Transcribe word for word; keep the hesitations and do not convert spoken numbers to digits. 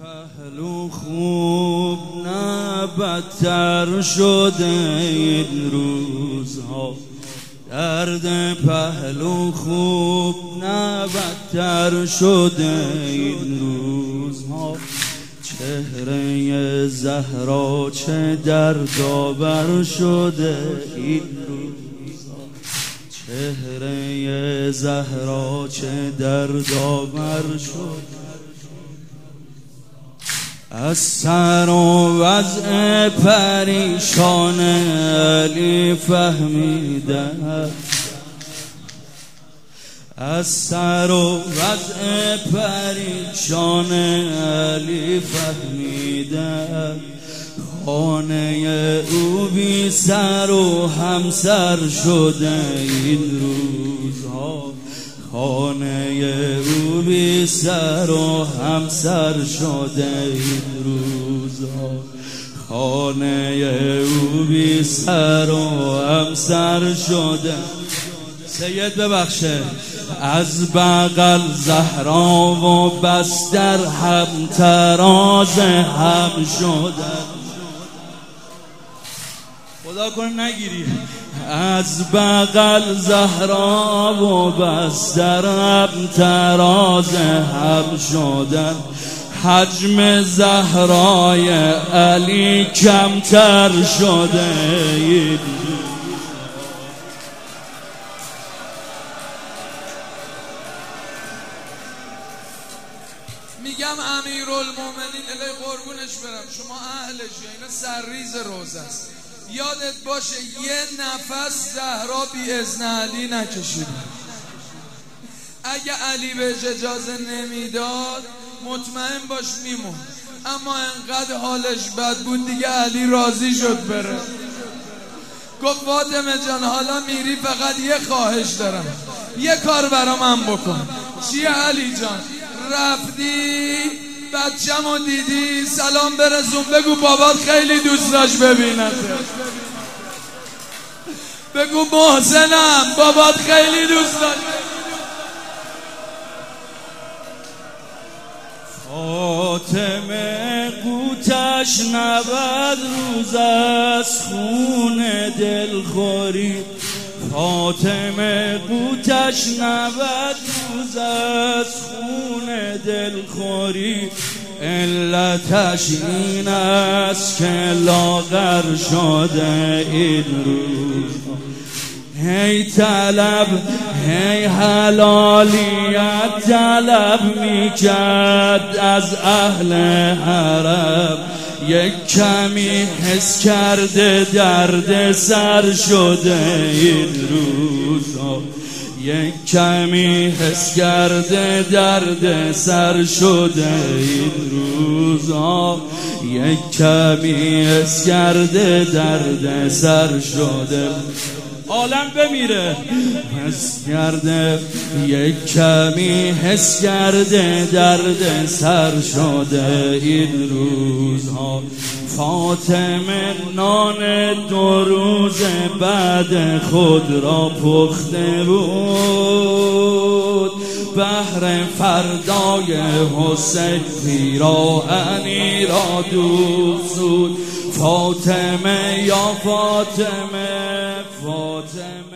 پهلو خوب نه بدتر شده این روزها، درد پهلو خوب نه بدتر شده این روزها. چهره زهرا چه دردآور شده این روزها، چهره زهرا چه دردآور شده. از سر و وضع پریشان علی فهمیده، از سر و وضع پریشان علی فهمیده. خانه او بی سر و همسر شده این روزها، خانه او بی سر و همسر شده این روزها، خانه او بی سر و همسر شده. سید ببخشه. از بغل زهرا و بستر هم تراز هم شده. خدا کن نگیری. از بغل زهرا و بستر هم تراز هم شدن. حجم زهرای علی کمتر شده. میگم امیرالمومنین الی قربونش برم، شما اهلش اینا سرریز روزه است. یادت باشه یه نفس زهرا بی اذن علی نکشید. اگه علی بهش اجازه نمیداد مطمئن باش میمون، اما انقدر حالش بد بود دیگه علی راضی شد بره. گفت فاطمه جان حالا میری فقط یه خواهش دارم، یه کار برا من بکن. چیه علی جان؟ رفتی بچه‌مو دیدی سلام برسون، بگو بابات خیلی دوست داشت ببینت، بگو محسنم بابات خیلی دوست داشت. فاطمه قوتش نود روز از خون دلخوری، فاطمه قوتش نود روز از خون دلخوری. علتش این است که لاغر شده این روز. هی طلب هی حلالیت طلب میکرد از اهل حرم، یک کمی حس کرده درد سر شده این روزها، یک کمی حس کرده درد سر شده این روزها، یک کمی حس کرده درد سر شده. عالم بمیره. حس کرده یک کمی حس کرده درد سر شده این روزها. فاطمه نان دو روز بعد خود را پخته بود، بهر فردای حسین پیراهنی را دوست. فاطمه یا فاطمه فاطمه